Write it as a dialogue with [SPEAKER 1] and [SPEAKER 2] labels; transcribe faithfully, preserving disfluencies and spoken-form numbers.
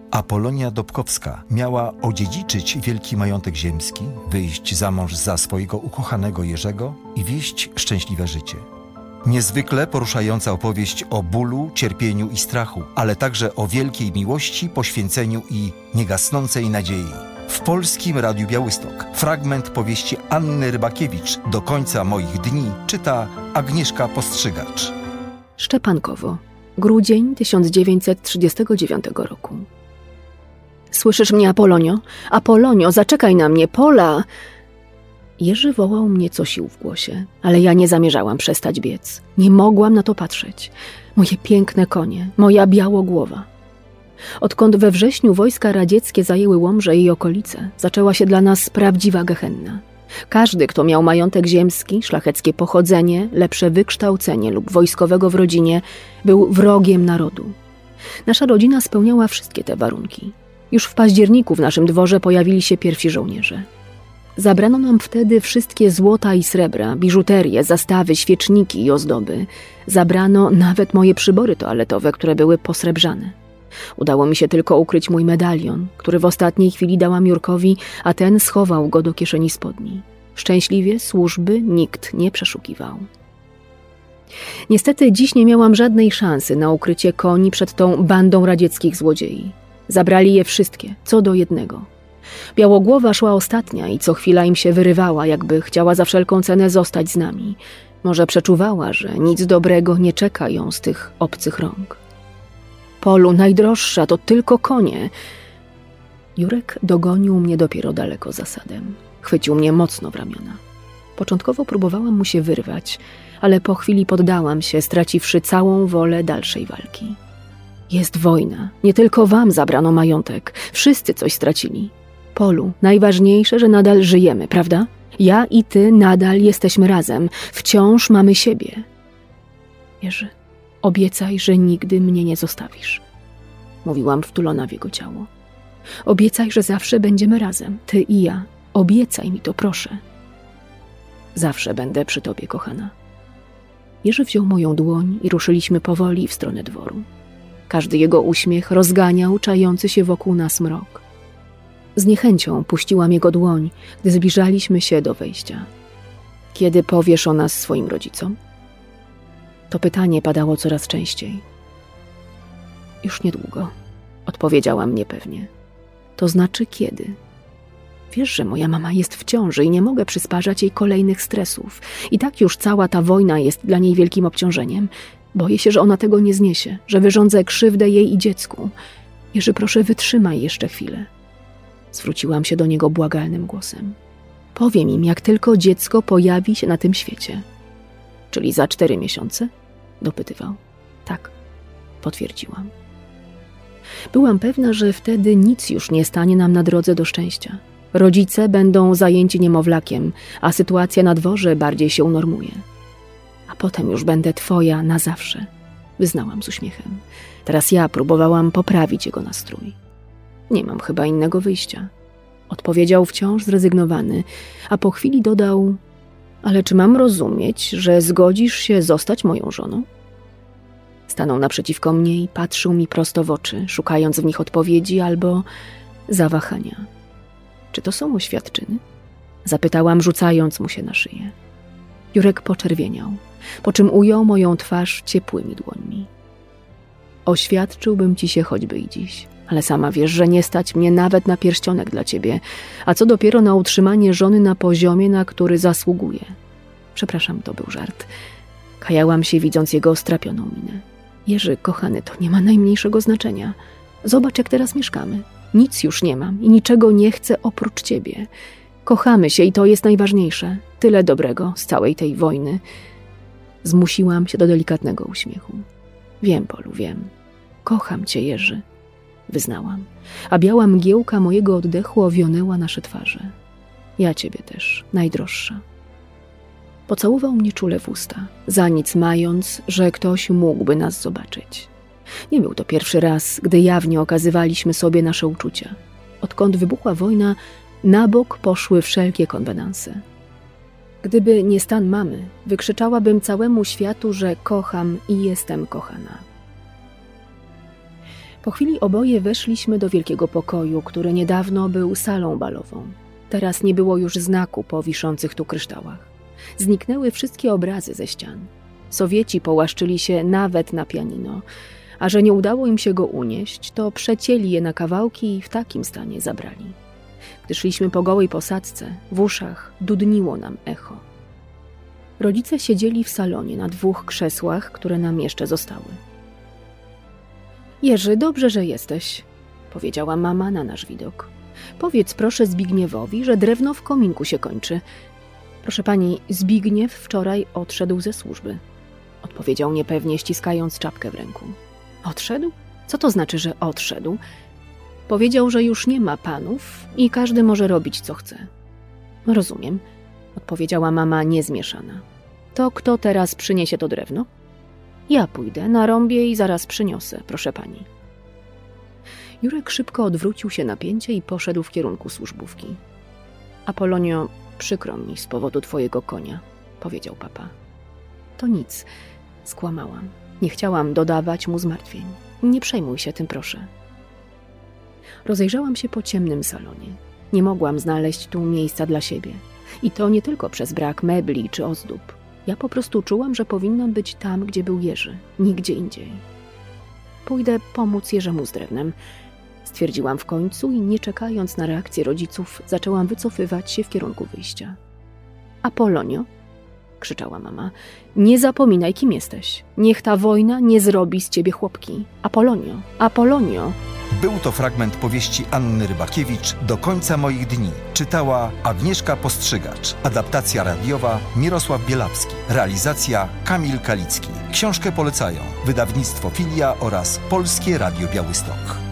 [SPEAKER 1] Apolonia Dobkowska miała odziedziczyć wielki majątek ziemski, wyjść za mąż za swojego ukochanego Jerzego i wieść szczęśliwe życie. Niezwykle poruszająca opowieść o bólu, cierpieniu i strachu, ale także o wielkiej miłości, poświęceniu i niegasnącej nadziei. W Polskim Radiu Białystok fragment powieści Anny Rybakiewicz Do końca moich dni czyta Agnieszka Postrzygacz.
[SPEAKER 2] Szczepankowo, grudzień tysiąc dziewięćset trzydziestego dziewiątego roku. Słyszysz mnie, Apolonio? Apolonio, zaczekaj na mnie, Pola! Jerzy wołał mnie co sił w głosie, ale ja nie zamierzałam przestać biec. Nie mogłam na to patrzeć. Moje piękne konie, moja białogłowa. Odkąd we wrześniu wojska radzieckie zajęły Łomże i okolice, zaczęła się dla nas prawdziwa gehenna. Każdy, kto miał majątek ziemski, szlacheckie pochodzenie, lepsze wykształcenie lub wojskowego w rodzinie, był wrogiem narodu. Nasza rodzina spełniała wszystkie te warunki. Już w październiku w naszym dworze pojawili się pierwsi żołnierze. Zabrano nam wtedy wszystkie złota i srebra, biżuterię, zastawy, świeczniki i ozdoby. Zabrano nawet moje przybory toaletowe, które były posrebrzane. Udało mi się tylko ukryć mój medalion, który w ostatniej chwili dałam Jurkowi, a ten schował go do kieszeni spodni. Szczęśliwie służby nikt nie przeszukiwał. Niestety dziś nie miałam żadnej szansy na ukrycie koni przed tą bandą radzieckich złodziei. Zabrali je wszystkie, co do jednego. Białogłowa szła ostatnia i co chwila im się wyrywała, jakby chciała za wszelką cenę zostać z nami. Może przeczuwała, że nic dobrego nie czeka ją z tych obcych rąk. Polu, najdroższa, to tylko konie. Jurek dogonił mnie dopiero daleko za sadem. Chwycił mnie mocno w ramiona. Początkowo próbowałam mu się wyrwać, ale po chwili poddałam się, straciwszy całą wolę dalszej walki. Jest wojna. Nie tylko wam zabrano majątek. Wszyscy coś stracili. Polu, najważniejsze, że nadal żyjemy, prawda? Ja i ty nadal jesteśmy razem. Wciąż mamy siebie. Jerzy, obiecaj, że nigdy mnie nie zostawisz. Mówiłam wtulona w jego ciało. Obiecaj, że zawsze będziemy razem. Ty i ja. Obiecaj mi to, proszę. Zawsze będę przy tobie, kochana. Jerzy wziął moją dłoń i ruszyliśmy powoli w stronę dworu. Każdy jego uśmiech rozganiał czający się wokół nas mrok. Z niechęcią puściłam jego dłoń, gdy zbliżaliśmy się do wejścia. Kiedy powiesz o nas swoim rodzicom? To pytanie padało coraz częściej. Już niedługo, odpowiedziałam niepewnie. To znaczy kiedy? Wiesz, że moja mama jest w ciąży i nie mogę przysparzać jej kolejnych stresów. I tak już cała ta wojna jest dla niej wielkim obciążeniem. Boję się, że ona tego nie zniesie, że wyrządzę krzywdę jej i dziecku. Jerzy, proszę, wytrzymaj jeszcze chwilę. Zwróciłam się do niego błagalnym głosem. Powiem im, jak tylko dziecko pojawi się na tym świecie. Czyli za cztery miesiące? Dopytywał. Tak, potwierdziłam. Byłam pewna, że wtedy nic już nie stanie nam na drodze do szczęścia. Rodzice będą zajęci niemowlakiem, a sytuacja na dworze bardziej się unormuje. A potem już będę twoja na zawsze, wyznałam z uśmiechem. Teraz ja próbowałam poprawić jego nastrój. Nie mam chyba innego wyjścia, odpowiedział wciąż zrezygnowany, a po chwili dodał: ale czy mam rozumieć, że zgodzisz się zostać moją żoną? Stanął naprzeciwko mnie i patrzył mi prosto w oczy, szukając w nich odpowiedzi albo zawahania. Czy to są oświadczyny? Zapytałam, rzucając mu się na szyję. Jurek poczerwieniał, po czym ujął moją twarz ciepłymi dłońmi. Oświadczyłbym ci się choćby i dziś, ale sama wiesz, że nie stać mnie nawet na pierścionek dla ciebie, a co dopiero na utrzymanie żony na poziomie, na który zasługuje. Przepraszam, to był żart. Kajałam się, widząc jego strapioną minę. Jerzy, kochany, to nie ma najmniejszego znaczenia. Zobacz, jak teraz mieszkamy. Nic już nie mam i niczego nie chcę oprócz ciebie. Kochamy się i to jest najważniejsze. Tyle dobrego z całej tej wojny. Zmusiłam się do delikatnego uśmiechu. Wiem, Polu, wiem. Kocham cię, Jerzy, wyznałam, a biała mgiełka mojego oddechu owionęła nasze twarze. Ja ciebie też, najdroższa. Pocałował mnie czule w usta, za nic mając, że ktoś mógłby nas zobaczyć. Nie był to pierwszy raz, gdy jawnie okazywaliśmy sobie nasze uczucia. Odkąd wybuchła wojna, na bok poszły wszelkie konwenanse. Gdyby nie stan mamy, wykrzyczałabym całemu światu, że kocham i jestem kochana. Po chwili oboje weszliśmy do wielkiego pokoju, który niedawno był salą balową. Teraz nie było już znaku po wiszących tu kryształach. Zniknęły wszystkie obrazy ze ścian. Sowieci połaszczyli się nawet na pianino, a że nie udało im się go unieść, to przecięli je na kawałki i w takim stanie zabrali. Gdy szliśmy po gołej posadzce, w uszach dudniło nam echo. Rodzice siedzieli w salonie na dwóch krzesłach, które nam jeszcze zostały. Jerzy, dobrze, że jesteś, powiedziała mama na nasz widok. Powiedz proszę Zbigniewowi, że drewno w kominku się kończy. Proszę pani, Zbigniew wczoraj odszedł ze służby, odpowiedział niepewnie, ściskając czapkę w ręku. Odszedł? Co to znaczy, że odszedł? Powiedział, że już nie ma panów i każdy może robić, co chce. Rozumiem, odpowiedziała mama niezmieszana. To kto teraz przyniesie to drewno? Ja pójdę, narąbię i zaraz przyniosę, proszę pani. Jurek szybko odwrócił się na pięcie i poszedł w kierunku służbówki. Apolonio, przykro mi z powodu twojego konia, powiedział papa. To nic, skłamałam. Nie chciałam dodawać mu zmartwień. Nie przejmuj się tym, proszę. Rozejrzałam się po ciemnym salonie. Nie mogłam znaleźć tu miejsca dla siebie. I to nie tylko przez brak mebli czy ozdób. Ja po prostu czułam, że powinnam być tam, gdzie był Jerzy, nigdzie indziej. Pójdę pomóc Jerzemu z drewnem, stwierdziłam w końcu i nie czekając na reakcję rodziców, zaczęłam wycofywać się w kierunku wyjścia. Apolonio, krzyczała mama, nie zapominaj, kim jesteś. Niech ta wojna nie zrobi z ciebie chłopki. Apolonio, Apolonio.
[SPEAKER 1] Był to fragment powieści Anny Rybakiewicz Do końca moich dni. Czytała Agnieszka Postrzygacz. Adaptacja radiowa Mirosław Bielawski. Realizacja Kamil Kalicki. Książkę polecają wydawnictwo Filia oraz Polskie Radio Białystok.